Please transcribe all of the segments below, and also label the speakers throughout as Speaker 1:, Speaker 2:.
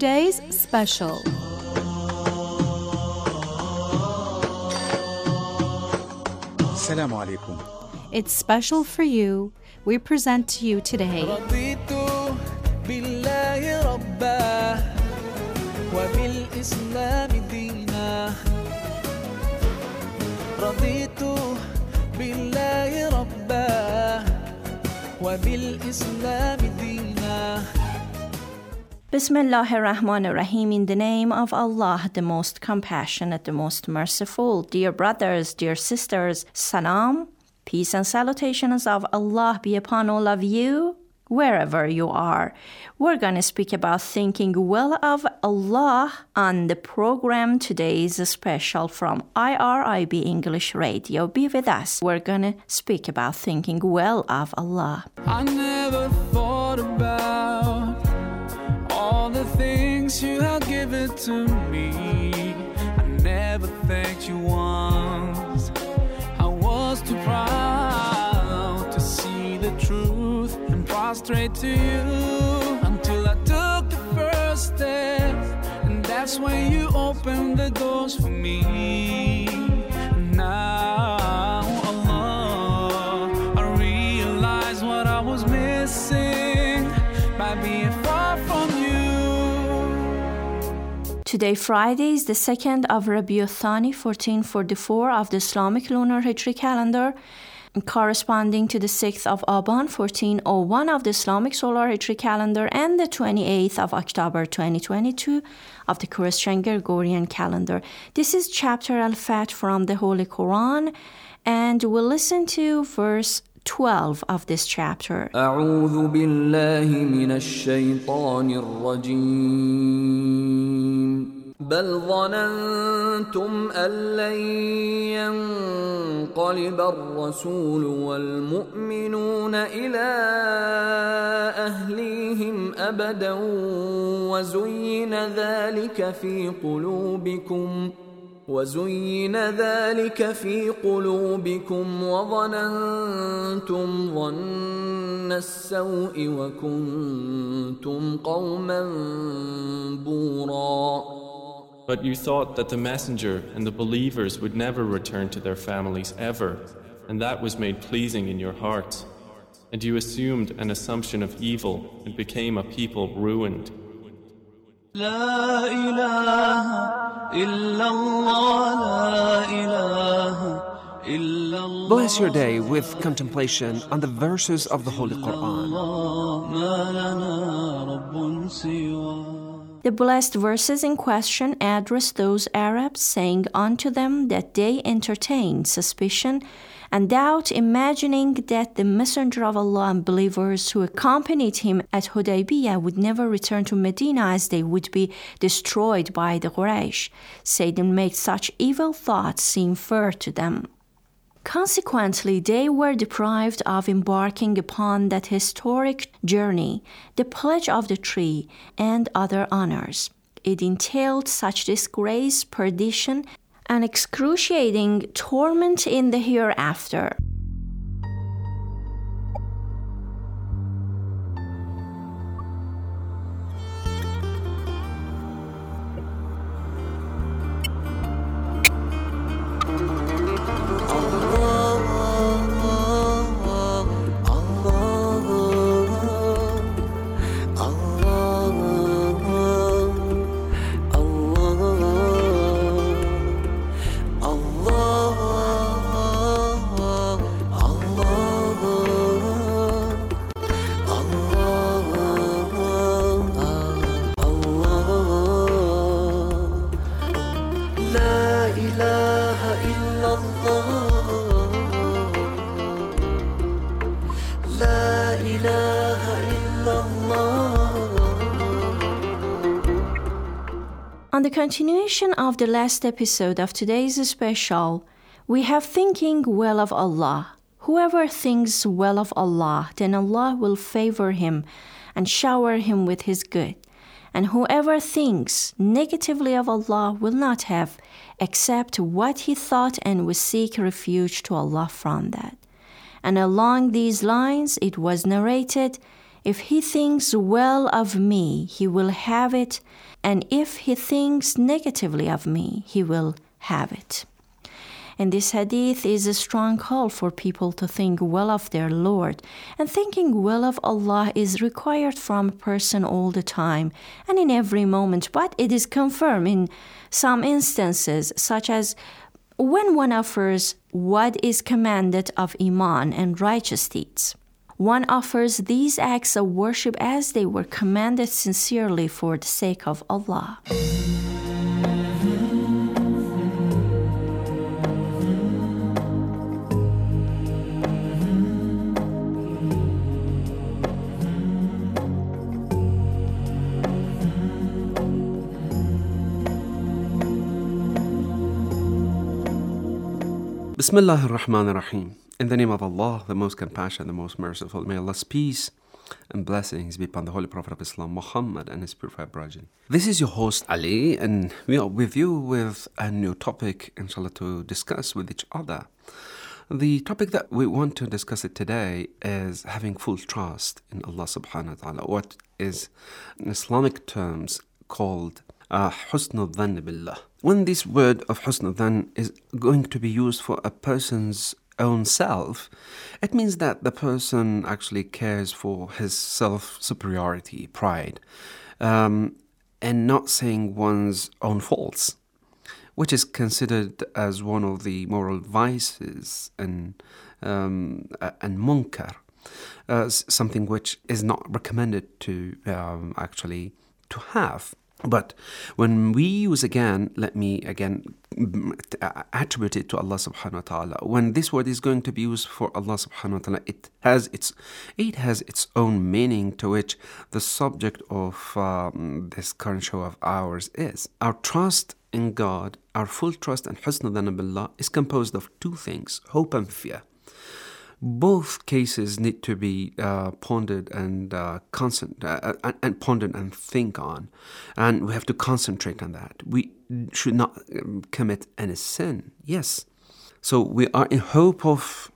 Speaker 1: today's special.
Speaker 2: Assalamu alaikum.
Speaker 1: It's special for you. We present to you today
Speaker 3: رضيت بالله ربا وبالإسلام دينا رضيت بالله ربا وبالإسلام دينا
Speaker 4: Bismillahir Rahmanir Rahim. In the name of Allah, the most compassionate, the most merciful. Dear brothers, dear sisters, salam, peace and salutations of Allah be upon all of you, wherever you are. We're going to speak about thinking well of Allah on the program. Today's special from IRIB English Radio. Be with us. We're going to speak about thinking well of Allah.
Speaker 3: I never thought about all the things you have given to me. I never thanked you once. I was too proud to see the truth and prostrate to you until I took the first step, and that's when you opened the doors for me. Now, Allah, I realize what I was missing by being far from you.
Speaker 4: Today, Friday, is the 2nd of Rabiul Thani, 1444 of the Islamic lunar Hijri calendar, corresponding to the 6th of Aban, 1401 of the Islamic solar Hijri calendar, and the 28th of October, 2022 of the Christian Gregorian calendar. This is chapter Al-Fath from the Holy Quran, and we'll listen to verse 12 of this chapter.
Speaker 5: أعوذ بالله من الشيطان الرجيم بل ظننتم أن لن ينقلب الرسول والمؤمنون إلى أهليهم أبدا وزين ذلك في قلوبكم وظننتم ظن السوء وكنتم قوما بورا.
Speaker 6: But you thought that the messenger and the believers would never return to their families ever, and that was made pleasing in your hearts. And you assumed an assumption of evil and became a people ruined.
Speaker 3: لا إله إلا الله لا إله إلا الله.
Speaker 7: Bless your day with contemplation on the verses of the Holy Quran.
Speaker 3: ما لنا رب سواه.
Speaker 4: The blessed verses in question address those Arabs, saying unto them that they entertain suspicion and doubt, imagining that the Messenger of Allah and believers who accompanied him at Hudaybiyah would never return to Medina, as they would be destroyed by the Quraysh. Satan made such evil thoughts seem fair to them. Consequently, they were deprived of embarking upon that historic journey, the pledge of the tree, and other honors. It entailed such disgrace, perdition, and excruciating torment in the hereafter. On the continuation of the last episode of today's special, we have thinking well of Allah. Whoever thinks well of Allah, then Allah will favor him and shower him with his good. And whoever thinks negatively of Allah will not have except what he thought and will seek refuge to Allah from that. And along these lines, it was narrated If he thinks well of me, he will have it, and if he thinks negatively of me, he will have it. And this hadith is a strong call for people to think well of their Lord. And thinking well of Allah is required from a person all the time and in every moment. But it is confirmed in some instances, such as when one offers what is commanded of Iman and righteous deeds. One offers these acts of worship as they were commanded sincerely for the sake of Allah.
Speaker 8: Bismillah ar-Rahman ar-Rahim. In the name of Allah, the most compassionate, the most merciful, may Allah's peace and blessings be upon the Holy Prophet of Islam, Muhammad, and his purified progeny. This is your host, Ali, and we are with you with a new topic, inshallah, to discuss with each other. The topic that we want to discuss it today is having full trust in Allah subhanahu wa ta'ala, what is in Islamic terms called husn al-dhann billah. When this word of husn al-dhann is going to be used for a person's own self, it means that the person actually cares for his self-superiority, pride, and not seeing one's own faults, which is considered as one of the moral vices and munkar, something which is not recommended to actually to have. But when we use let me attribute it to Allah subhanahu wa ta'ala. When this word is going to be used for Allah subhanahu wa ta'ala, it has its own meaning, to which the subject of this current show of ours is. Our trust in God, our full trust and husn al-dhann billah is composed of two things, hope and fear. Both cases need to be pondered and pondered and think on, and we have to concentrate on that. We should not commit any sin. Yes, so we are in hope of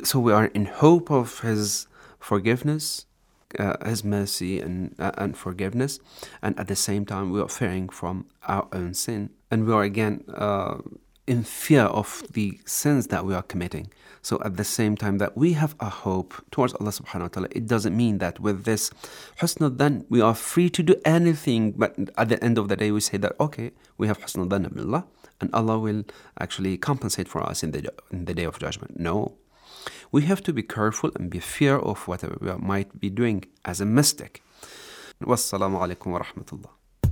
Speaker 8: His forgiveness, His mercy and forgiveness, and at the same time we are fearing from our own sin, and we are again in fear of the sins that we are committing. So at the same time that we have a hope towards Allah subhanahu wa ta'ala, it doesn't mean that with this husn al-dhann we are free to do anything, but at the end of the day we say that, okay, we have husn al-dhann billah and Allah will actually compensate for us in the day of judgment. No. We have to be careful and be fear of whatever we might be doing as a mistake. Wassalamu alaikum wa rahmatullah.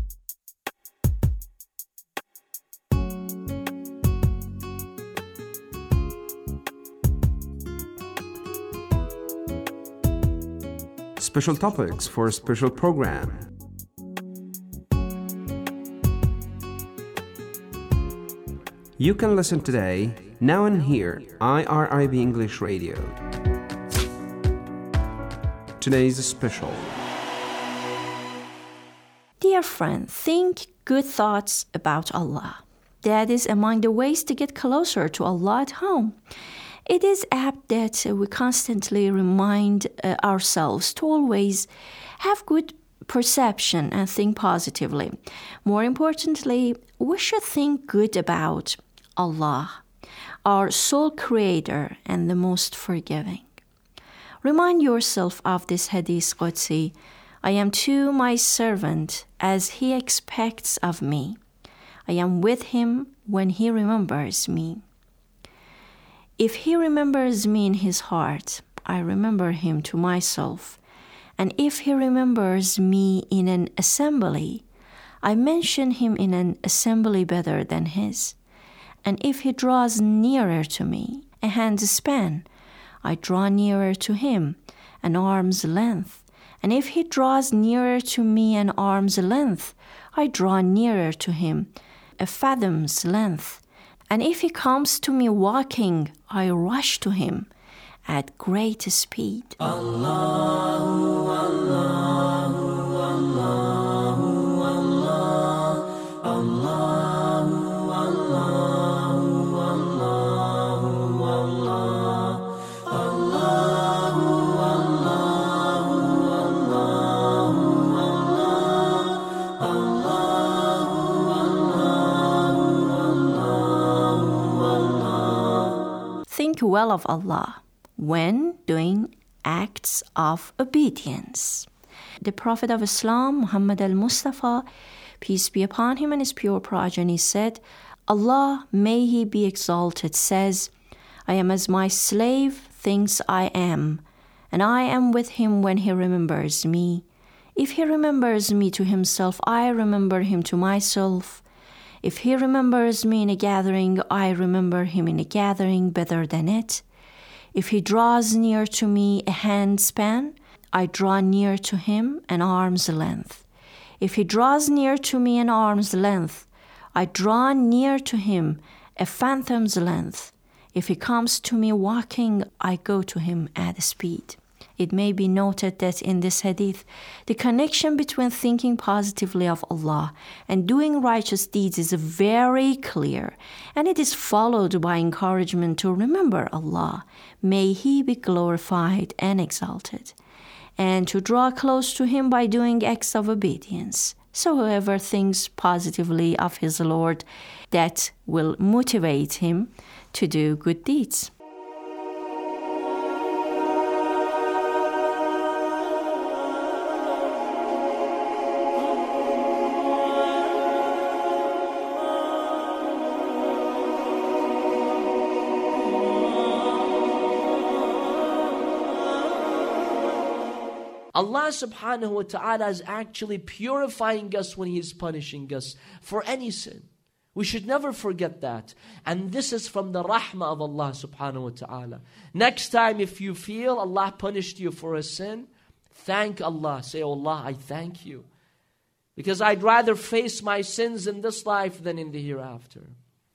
Speaker 8: Special topics for a special program. You can listen today, now and here, IRIB English Radio. Today's special.
Speaker 4: Dear friend, think good thoughts about Allah. That is among the ways to get closer to Allah at home. It is apt that we constantly remind ourselves to always have good perception and think positively. More importantly, we should think good about Allah, our sole creator and the most forgiving. Remind yourself of this hadith Qudsi. I am to my servant as he expects of me. I am with him when he remembers me. If he remembers me in his heart, I remember him to myself. And if he remembers me in an assembly, I mention him in an assembly better than his. And if he draws nearer to me, a hand's span, I draw nearer to him, an arm's length. And if he draws nearer to me an arm's length, I draw nearer to him, a fathom's length. And if he comes to me walking, I rush to him at great speed. Allahu, Allahu, Allahu, Allah, Allahu, Allahu, Allahu, Allah, Allahu, Allahu, think well of Allah when doing acts of obedience. The Prophet of Islam, Muhammad al-Mustafa, peace be upon him and his pure progeny, said, Allah, may he be exalted, says, I am as my slave thinks I am, and I am with him when he remembers me. If he remembers me to himself, I remember him to myself. If he remembers me in a gathering, I remember him in a gathering better than it. If he draws near to me a handspan, I draw near to him an arm's length. If he draws near to me an arm's length, I draw near to him a phantom's length. If he comes to me walking, I go to him at speed. It may be noted that in this hadith, the connection between thinking positively of Allah and doing righteous deeds is very clear, and it is followed by encouragement to remember Allah. May He be glorified and exalted, and to draw close to Him by doing acts of obedience. So whoever thinks positively of his Lord, that will motivate him to do good deeds.
Speaker 9: Allah subhanahu wa ta'ala is actually purifying us when He is punishing us for any sin. We should never forget that. And this is from the rahmah of Allah subhanahu wa ta'ala. Next time if you feel Allah punished you for a sin, thank Allah. Say, oh Allah, I thank you. Because I'd rather face my sins in this life than in the hereafter.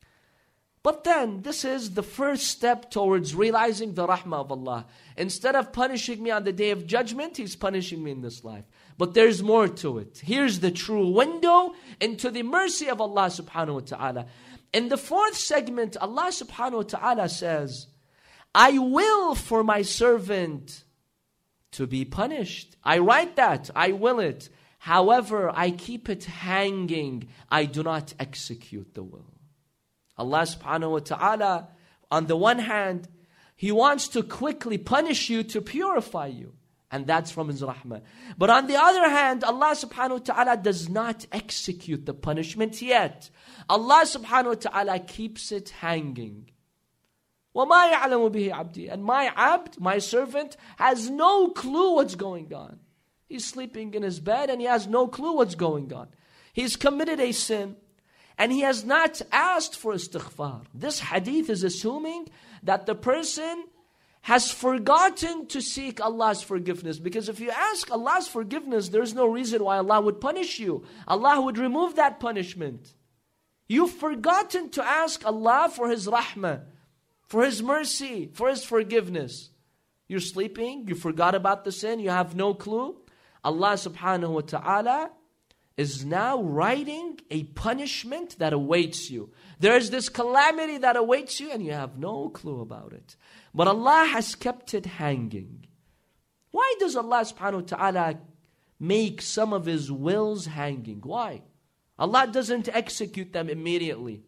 Speaker 9: But then, this is the first step towards realizing the rahmah of Allah. Instead of punishing me on the day of judgment, He's punishing me in this life. But there's more to it. Here's the true window into the mercy of Allah subhanahu wa ta'ala. In the fourth segment, Allah subhanahu wa ta'ala says, I will for my servant to be punished. I write that, I will it. However, I keep it hanging. I do not execute the will. Allah subhanahu wa ta'ala, on the one hand, He wants to quickly punish you to purify you. And that's from His rahmah. But on the other hand, Allah subhanahu wa ta'ala does not execute the punishment yet. Allah subhanahu wa ta'ala keeps it hanging. وَمَا يَعْلَمُ بِهِ عَبْدِي. And my abd, my servant, has no clue what's going on. He's sleeping in his bed and he has no clue what's going on. He's committed a sin. And he has not asked for istighfar. This hadith is assuming that the person has forgotten to seek Allah's forgiveness. Because if you ask Allah's forgiveness, there's no reason why Allah would punish you. Allah would remove that punishment. You've forgotten to ask Allah for His rahmah, for His mercy, for His forgiveness. You're sleeping, you forgot about the sin, you have no clue. Allah subhanahu wa ta'ala is now writing a punishment that awaits you. There is this calamity that awaits you and you have no clue about it. But Allah has kept it hanging. Why does Allah subhanahu wa ta'ala make some of His wills hanging? Why? Allah doesn't execute them immediately.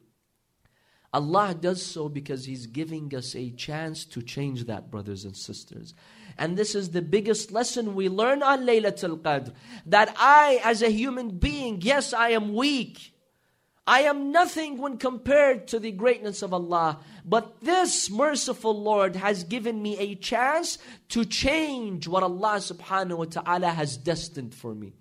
Speaker 9: Allah does so because He's giving us a chance to change that, brothers and sisters. And this is the biggest lesson we learn on Laylatul Qadr. That I, as a human being, yes, I am weak. I am nothing when compared to the greatness of Allah. But this merciful Lord has given me a chance to change what Allah subhanahu wa ta'ala has destined for me.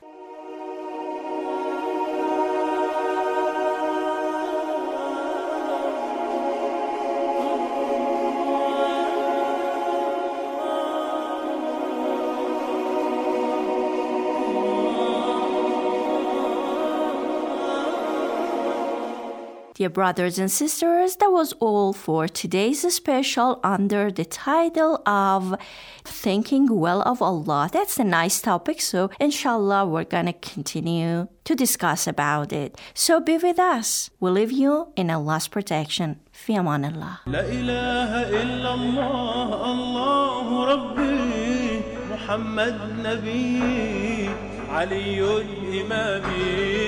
Speaker 4: Dear brothers and sisters, that was all for today's special under the title of Thinking Well of Allah. That's a nice topic, so inshallah we're going to continue to discuss about it. So be with us. We leave you in Allah's protection. Fi amanillah.
Speaker 10: La ilaha illallah, Allahu Rabbi, Muhammad Nabi, Aliyun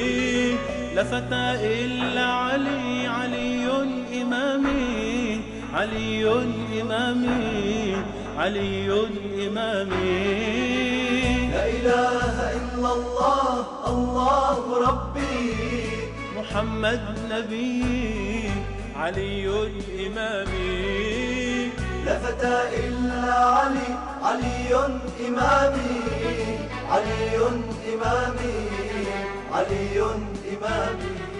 Speaker 10: Imami. لا فتى إلا علي علي إمامي علي إمامي علي إمامي.
Speaker 11: لا إله إلا الله الله ربي
Speaker 10: محمد نبي علي إمامي.
Speaker 11: لا فتى إلا علي علي إمامي علي إمامي علي إمامي.